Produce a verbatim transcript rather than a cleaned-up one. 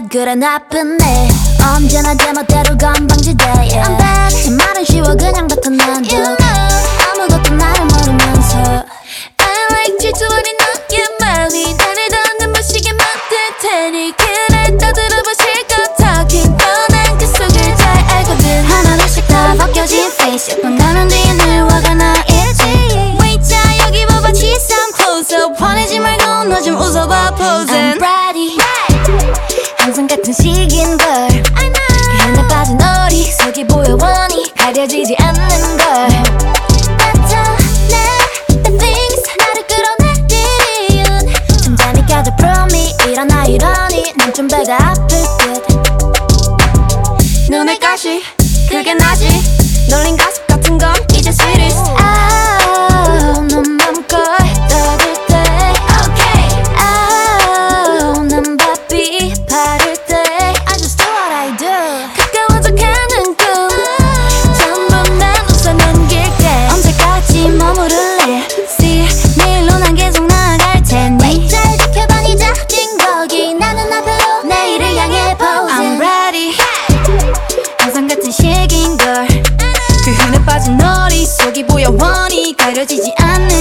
bad 그래 나쁜 애 언제나 제멋대로 건방지대 yeah. I'm bad 제 말은 쉬워 그냥 뱉어 난도 you know. 아무것도 나를 모르면서 I like 질투어린 너의 말이 나를 더 눈부시게 만들 테니 그래 떠들어봐 실컷 talking 뻔한 그 속을 잘 알거든 하나둘씩 다 벗겨진 face 몇 번 가면 뒤에 늘 화가 나 있지 Wait 자 여기 봐봐 She's some closer 화내지 말고 너 좀 웃어봐 posing I'm ready 항상 같은 식인걸 I know 그 흔해 빠진 너리 속이 보여 원히 가려지지 않는 걸 나타내 the things 나를 끌어내린 이유는 점잖이 껴져 prove me 일어나 이러니 난 좀 배가 아플 듯 눈을 가시 그게 나지 놀린 가슴 같은 건 이제 sweetest 아우 눈 감고 떠들 때 Okay 아우 난 바삐 바를 때 I just do what I do 가까워져 가는 꿈 전부 난 웃어 넘길게 언제까지 머무를래 See 내일로 난 계속 나아갈 테니 잘 지켜봐 네 잡힌 거기 나는 나 별로 내일을 향해 I'm posing ready 항상 같은 식인걸 그 흔해 빠진 너리 속이 보여 원히 가려지지 않는